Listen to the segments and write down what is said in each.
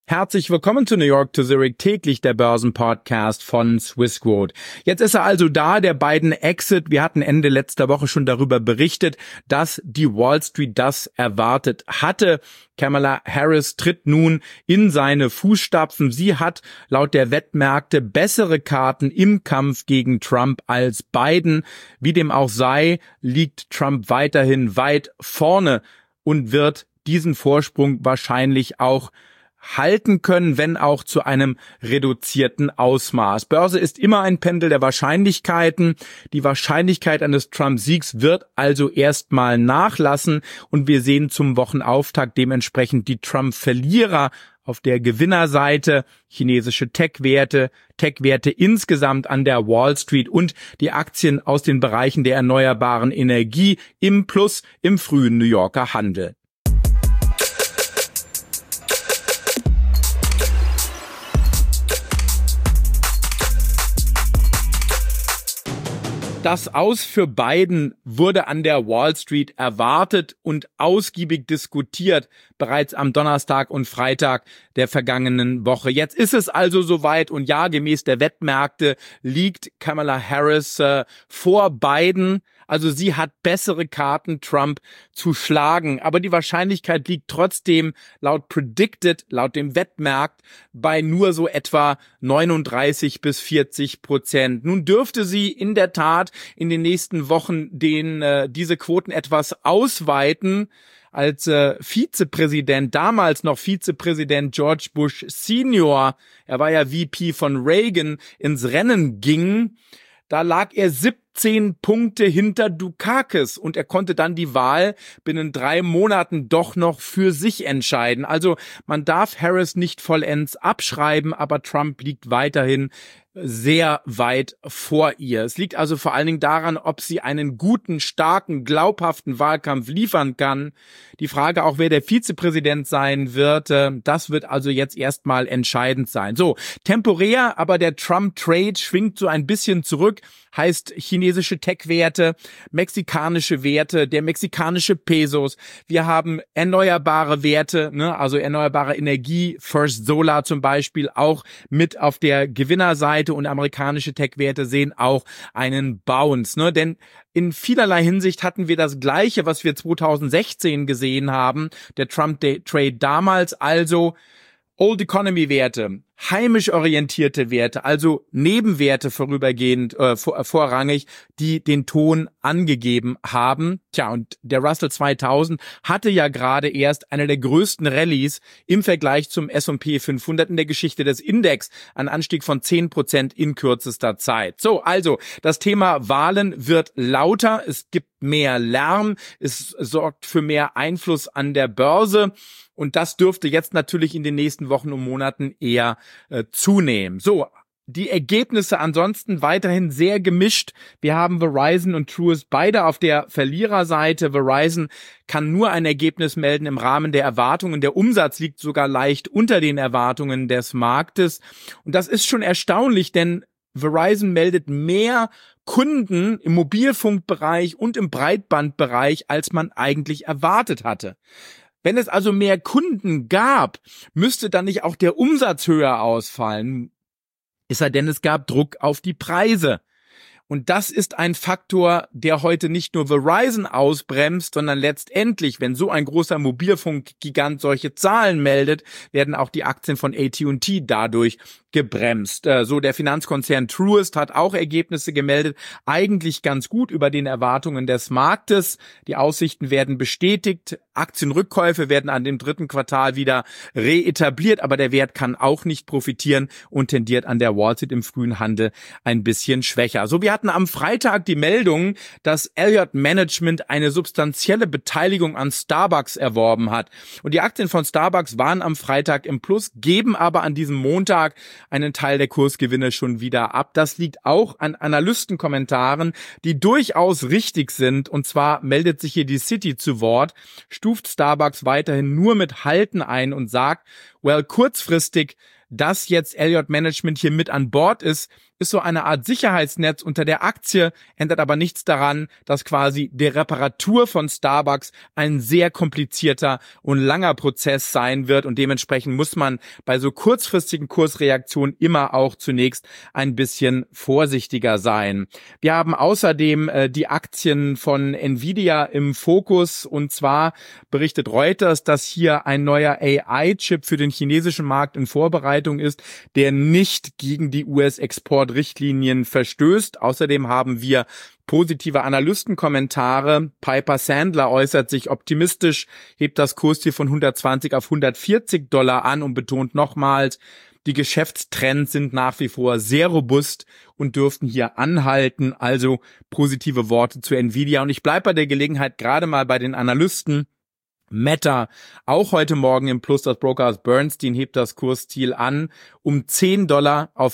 Herzlich willkommen zu New York to Zurich, täglich der Börsenpodcast von Swissquote. Jetzt ist er also da, der Biden-Exit. Wir hatten Ende letzter Woche schon darüber berichtet, dass die Wall Street das erwartet hatte. Kamala Harris tritt nun in seine Fußstapfen. Sie hat laut der Wettmärkte bessere Karten im Kampf gegen Trump als Biden. Wie dem auch sei, liegt Trump weiterhin weit vorne und wird diesen Vorsprung wahrscheinlich auch halten können, wenn auch zu einem reduzierten Ausmaß. Börse ist immer ein Pendel der Wahrscheinlichkeiten. Die Wahrscheinlichkeit eines Trump-Siegs wird also erstmal nachlassen und wir sehen zum Wochenauftakt dementsprechend die Trump-Verlierer auf der Gewinnerseite, chinesische Tech-Werte insgesamt an der Wall Street und die Aktien aus den Bereichen der erneuerbaren Energie im Plus im frühen New Yorker Handel. Das Aus für Biden wurde an der Wall Street erwartet und ausgiebig diskutiert, bereits am Donnerstag und Freitag der vergangenen Woche. Jetzt ist es also soweit und ja, gemäß der Wettmärkte liegt Kamala Harris vor Biden. Also sie hat bessere Karten, Trump zu schlagen. Aber die Wahrscheinlichkeit liegt trotzdem laut dem Wettmarkt, bei nur so etwa 39-40%. Nun dürfte sie in der Tat in den nächsten Wochen diese Quoten etwas ausweiten. Als damals noch Vizepräsident George Bush Senior, er war ja VP von Reagan, ins Rennen ging, da lag er 17 Punkte hinter Dukakis und er konnte dann die Wahl binnen 3 Monaten doch noch für sich entscheiden. Also man darf Harris nicht vollends abschreiben, aber Trump liegt weiterhin sehr weit vor ihr. Es liegt also vor allen Dingen daran, ob sie einen guten, starken, glaubhaften Wahlkampf liefern kann. Die Frage auch, wer der Vizepräsident sein wird, das wird also jetzt erstmal entscheidend sein. So, temporär, aber der Trump-Trade schwingt so ein bisschen zurück, heißt chinesische Tech-Werte, mexikanische Werte, der mexikanische Pesos. Wir haben erneuerbare Werte, also erneuerbare Energie, First Solar zum Beispiel, auch mit auf der Gewinnerseite und amerikanische Tech-Werte sehen auch einen Bounce, denn in vielerlei Hinsicht hatten wir das Gleiche, was wir 2016 gesehen haben, der Trump-Trade damals, also Old Economy Werte, heimisch orientierte Werte, also Nebenwerte vorrangig, die den Ton angegeben haben. Tja, und der Russell 2000 hatte ja gerade erst eine der größten Rallyes im Vergleich zum S&P 500 in der Geschichte des Index, ein Anstieg von 10% in kürzester Zeit. So, also das Thema Wahlen wird lauter, es gibt mehr Lärm, es sorgt für mehr Einfluss an der Börse. Und das dürfte jetzt natürlich in den nächsten Wochen und Monaten eher zunehmen. So, die Ergebnisse ansonsten weiterhin sehr gemischt. Wir haben Verizon und Truist beide auf der Verliererseite. Verizon kann nur ein Ergebnis melden im Rahmen der Erwartungen. Der Umsatz liegt sogar leicht unter den Erwartungen des Marktes. Und das ist schon erstaunlich, denn Verizon meldet mehr Kunden im Mobilfunkbereich und im Breitbandbereich, als man eigentlich erwartet hatte. Wenn es also mehr Kunden gab, müsste dann nicht auch der Umsatz höher ausfallen? Es sei denn, es gab Druck auf die Preise. Und das ist ein Faktor, der heute nicht nur Verizon ausbremst, sondern letztendlich, wenn so ein großer Mobilfunkgigant solche Zahlen meldet, werden auch die Aktien von AT&T dadurch gebremst. So, der Finanzkonzern Truist hat auch Ergebnisse gemeldet, eigentlich ganz gut über den Erwartungen des Marktes. Die Aussichten werden bestätigt, Aktienrückkäufe werden an dem 3. Quartal wieder reetabliert, aber der Wert kann auch nicht profitieren und tendiert an der Wall Street im frühen Handel ein bisschen schwächer. So, wir hatten am Freitag die Meldung, dass Elliott Management eine substanzielle Beteiligung an Starbucks erworben hat. Und die Aktien von Starbucks waren am Freitag im Plus, geben aber an diesem Montag einen Teil der Kursgewinne schon wieder ab. Das liegt auch an Analystenkommentaren, die durchaus richtig sind. Und zwar meldet sich hier die Citi zu Wort, stuft Starbucks weiterhin nur mit Halten ein und sagt, kurzfristig, dass jetzt Elliott Management hier mit an Bord ist ist so eine Art Sicherheitsnetz unter der Aktie, ändert aber nichts daran, dass quasi die Reparatur von Starbucks ein sehr komplizierter und langer Prozess sein wird und dementsprechend muss man bei so kurzfristigen Kursreaktionen immer auch zunächst ein bisschen vorsichtiger sein. Wir haben außerdem die Aktien von Nvidia im Fokus und zwar berichtet Reuters, dass hier ein neuer AI-Chip für den chinesischen Markt in Vorbereitung ist, der nicht gegen die US-Exportrichtlinien verstößt. Außerdem haben wir positive Analystenkommentare. Piper Sandler äußert sich optimistisch, hebt das Kursziel von 120 auf $140 an und betont nochmals, die Geschäftstrends sind nach wie vor sehr robust und dürften hier anhalten. Also positive Worte zu Nvidia. Und ich bleibe bei der Gelegenheit gerade mal bei den Analysten. Meta, auch heute Morgen im Plus, das Brokerhaus Bernstein hebt das Kursziel an um $10 auf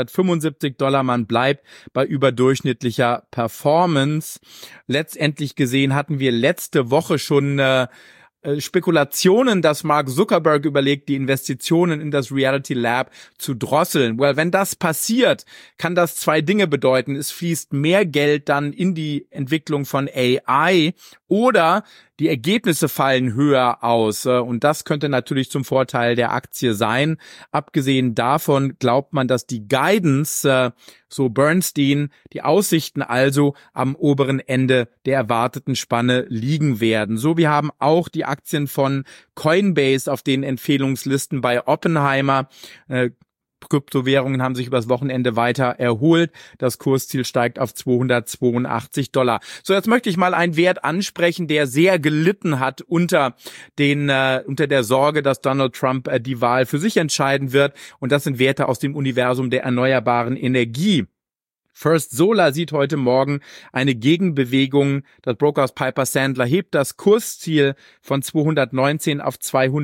$575. Man bleibt bei überdurchschnittlicher Performance. Letztendlich gesehen hatten wir letzte Woche schon Spekulationen, dass Mark Zuckerberg überlegt, die Investitionen in das Reality Lab zu drosseln. Well, wenn das passiert, kann das zwei Dinge bedeuten. Es fließt mehr Geld dann in die Entwicklung von AI oder die Ergebnisse fallen höher aus und das könnte natürlich zum Vorteil der Aktie sein. Abgesehen davon glaubt man, dass die Guidance, so Bernstein, die Aussichten also am oberen Ende der erwarteten Spanne liegen werden. So, wir haben auch die Aktien von Coinbase auf den Empfehlungslisten bei Oppenheimer. Kryptowährungen haben sich übers Wochenende weiter erholt. Das Kursziel steigt auf $282. So, jetzt möchte ich mal einen Wert ansprechen, der sehr gelitten hat unter der Sorge, dass Donald Trump die Wahl für sich entscheiden wird. Und das sind Werte aus dem Universum der erneuerbaren Energie. First Solar sieht heute Morgen eine Gegenbewegung. Das Brokerhaus Piper Sandler hebt das Kursziel von 219 auf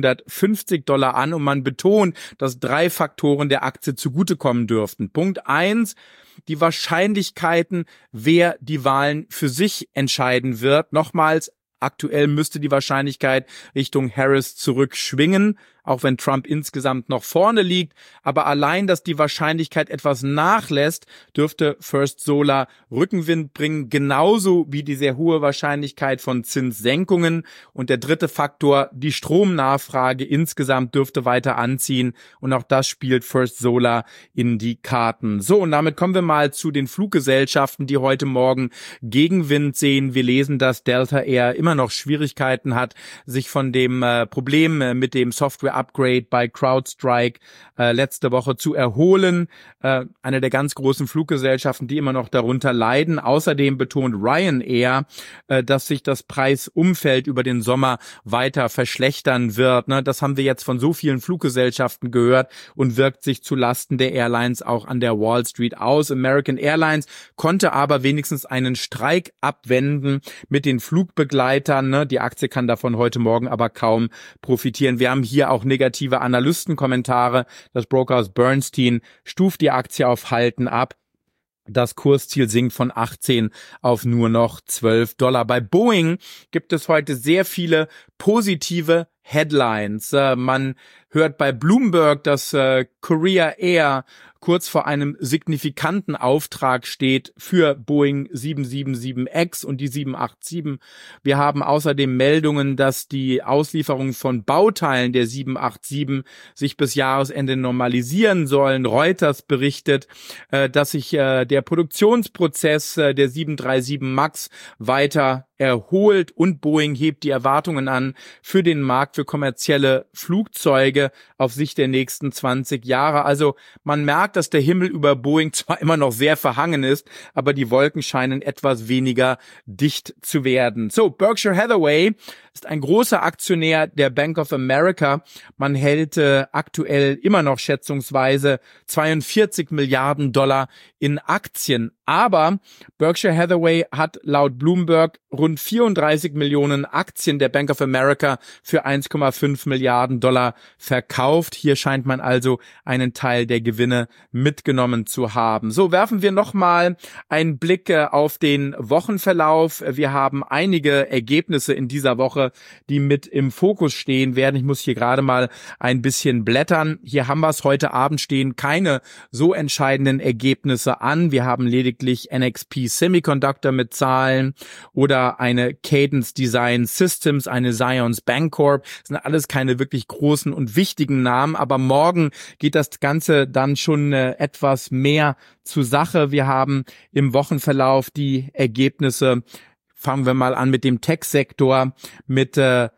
$250 an und man betont, dass 3 Faktoren der Aktie zugutekommen dürften. Punkt 1, die Wahrscheinlichkeiten, wer die Wahlen für sich entscheiden wird. Nochmals, aktuell müsste die Wahrscheinlichkeit Richtung Harris zurückschwingen, auch wenn Trump insgesamt noch vorne liegt. Aber allein, dass die Wahrscheinlichkeit etwas nachlässt, dürfte First Solar Rückenwind bringen, genauso wie die sehr hohe Wahrscheinlichkeit von Zinssenkungen. Und der dritte Faktor, die Stromnachfrage insgesamt dürfte weiter anziehen. Und auch das spielt First Solar in die Karten. So, und damit kommen wir mal zu den Fluggesellschaften, die heute Morgen Gegenwind sehen. Wir lesen, dass Delta Air immer noch Schwierigkeiten hat, sich von dem Problem mit dem Software-Upgrade bei CrowdStrike letzte Woche zu erholen. Eine der ganz großen Fluggesellschaften, die immer noch darunter leiden. Außerdem betont Ryanair, dass sich das Preisumfeld über den Sommer weiter verschlechtern wird. Das haben wir jetzt von so vielen Fluggesellschaften gehört und wirkt sich zulasten der Airlines auch an der Wall Street aus. American Airlines konnte aber wenigstens einen Streik abwenden mit den Flugbegleitern. Die Aktie kann davon heute Morgen aber kaum profitieren. Wir haben hier auch negative Analystenkommentare. Das Brokerhaus Bernstein stuft die Aktie auf Halten ab. Das Kursziel sinkt von 18 auf nur noch $12. Bei Boeing gibt es heute sehr viele positive Headlines. Man hört bei Bloomberg, dass Korea Air kurz vor einem signifikanten Auftrag steht für Boeing 777X und die 787. Wir haben außerdem Meldungen, dass die Auslieferung von Bauteilen der 787 sich bis Jahresende normalisieren sollen. Reuters berichtet, dass sich der Produktionsprozess der 737 MAX weiter erholt und Boeing hebt die Erwartungen an für den Markt für kommerzielle Flugzeuge auf Sicht der nächsten 20 Jahre. Also man merkt, dass der Himmel über Boeing zwar immer noch sehr verhangen ist, aber die Wolken scheinen etwas weniger dicht zu werden. So, Berkshire Hathaway ist ein großer Aktionär der Bank of America. Man hält aktuell immer noch schätzungsweise $42 Milliarden in Aktien Aber Berkshire Hathaway hat laut Bloomberg rund 34 Millionen Aktien der Bank of America für 1,5 Milliarden Dollar verkauft. Hier scheint man also einen Teil der Gewinne mitgenommen zu haben. So, werfen wir nochmal einen Blick auf den Wochenverlauf. Wir haben einige Ergebnisse in dieser Woche, die mit im Fokus stehen werden. Ich muss hier gerade mal ein bisschen blättern. Hier haben wir es heute Abend stehen keine so entscheidenden Ergebnisse an. Wir haben lediglich NXP Semiconductor mit Zahlen oder eine Cadence Design Systems, eine Zions Bancorp. Das sind alles keine wirklich großen und wichtigen Namen, aber morgen geht das Ganze dann schon etwas mehr zur Sache. Wir haben im Wochenverlauf die Ergebnisse. Fangen wir mal an mit dem Tech-Sektor, mit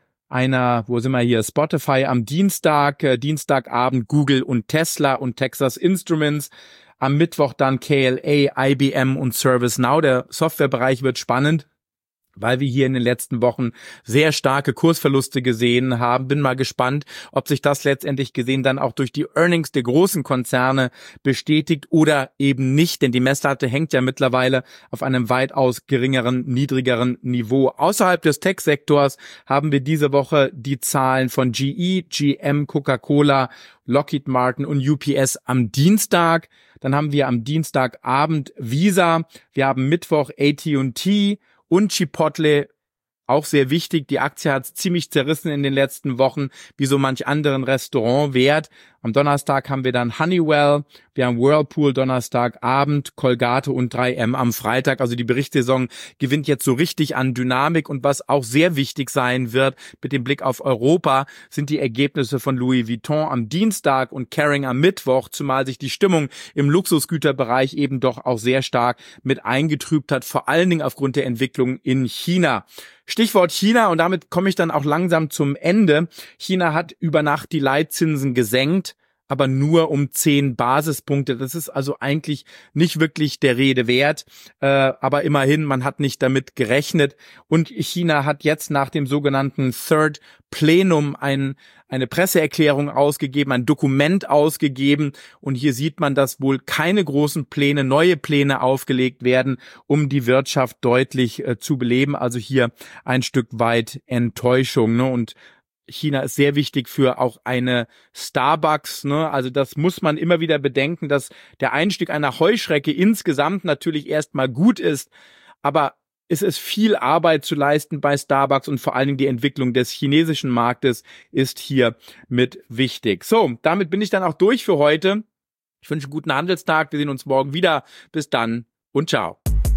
wo sind wir hier? Spotify am Dienstagabend Google und Tesla und Texas Instruments. Am Mittwoch dann KLA, IBM und ServiceNow. Der Softwarebereich wird spannend, weil wir hier in den letzten Wochen sehr starke Kursverluste gesehen haben. Bin mal gespannt, ob sich das letztendlich gesehen dann auch durch die Earnings der großen Konzerne bestätigt oder eben nicht, denn die Messlatte hängt ja mittlerweile auf einem weitaus niedrigeren Niveau. Außerhalb des Tech-Sektors haben wir diese Woche die Zahlen von GE, GM, Coca-Cola, Lockheed Martin und UPS am Dienstag. Dann haben wir am Dienstagabend Visa. Wir haben Mittwoch AT&T und Chipotle, auch sehr wichtig. Die Aktie hat es ziemlich zerrissen in den letzten Wochen, wie so manch anderen Restaurantwert. Am Donnerstag haben wir dann Honeywell, wir haben Whirlpool Donnerstagabend, Colgate und 3M am Freitag. Also die Berichtssaison gewinnt jetzt so richtig an Dynamik. Und was auch sehr wichtig sein wird mit dem Blick auf Europa, sind die Ergebnisse von Louis Vuitton am Dienstag und Kering am Mittwoch, zumal sich die Stimmung im Luxusgüterbereich eben doch auch sehr stark mit eingetrübt hat, vor allen Dingen aufgrund der Entwicklung in China. Stichwort China, und damit komme ich dann auch langsam zum Ende. China hat über Nacht die Leitzinsen gesenkt, aber nur um 10 Basispunkte. Das ist also eigentlich nicht wirklich der Rede wert. Aber immerhin, man hat nicht damit gerechnet. Und China hat jetzt nach dem sogenannten Third Plenum eine Presseerklärung ausgegeben, ein Dokument ausgegeben. Und hier sieht man, dass wohl keine großen Pläne, neue Pläne aufgelegt werden, um die Wirtschaft deutlich zu beleben. Also hier ein Stück weit Enttäuschung, ne? Und China ist sehr wichtig für auch eine Starbucks, ne? Also das muss man immer wieder bedenken, dass der Einstieg einer Heuschrecke insgesamt natürlich erstmal gut ist, aber es ist viel Arbeit zu leisten bei Starbucks und vor allen Dingen die Entwicklung des chinesischen Marktes ist hier mit wichtig. So, damit bin ich dann auch durch für heute. Ich wünsche einen guten Handelstag. Wir sehen uns morgen wieder. Bis dann und ciao.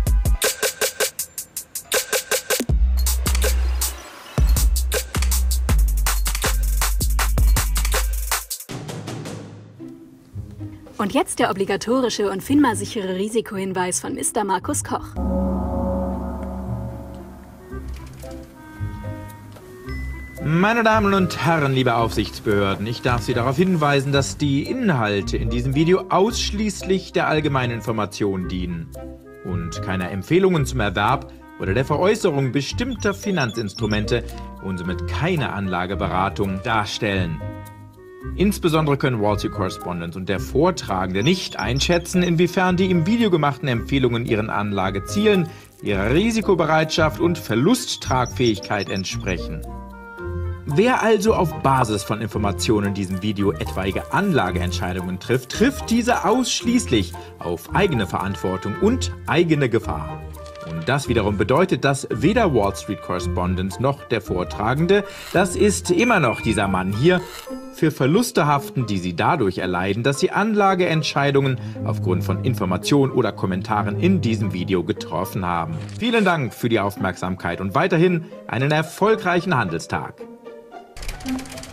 Und jetzt der obligatorische und FINMA-sichere Risikohinweis von Mr. Markus Koch. Meine Damen und Herren, liebe Aufsichtsbehörden, ich darf Sie darauf hinweisen, dass die Inhalte in diesem Video ausschließlich der allgemeinen Information dienen und keine Empfehlungen zum Erwerb oder der Veräußerung bestimmter Finanzinstrumente und somit keine Anlageberatung darstellen. Insbesondere können Wall Street Correspondent und der Vortragende nicht einschätzen, inwiefern die im Video gemachten Empfehlungen ihren Anlagezielen, ihrer Risikobereitschaft und Verlusttragfähigkeit entsprechen. Wer also auf Basis von Informationen in diesem Video etwaige Anlageentscheidungen trifft, trifft diese ausschließlich auf eigene Verantwortung und eigene Gefahr. Und das wiederum bedeutet, dass weder Wall Street Correspondent noch der Vortragende, das ist immer noch dieser Mann hier, für Verluste haften, die sie dadurch erleiden, dass sie Anlageentscheidungen aufgrund von Informationen oder Kommentaren in diesem Video getroffen haben. Vielen Dank für die Aufmerksamkeit und weiterhin einen erfolgreichen Handelstag.